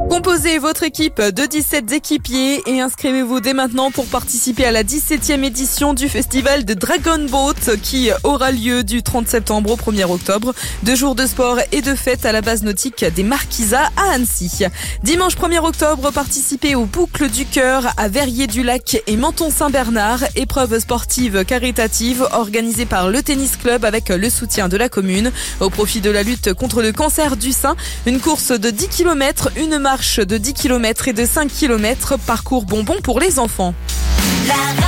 Composez votre équipe de 17 équipiers et inscrivez-vous dès maintenant pour participer à la 17e édition du festival de Dragon Boat qui aura lieu du 30 septembre au 1er octobre. 2 jours de sport et de fête à la base nautique des Marquisas à Annecy. Dimanche 1er octobre, participez aux Boucles du Cœur à Verrier-du-Lac et Menton-Saint-Bernard. Épreuve sportive caritative organisée par le Tennis Club avec le soutien de la commune. Au profit de la lutte contre le cancer du sein, une course de 10 km, une marche de 10 km et de 5 km, parcours bonbon pour les enfants.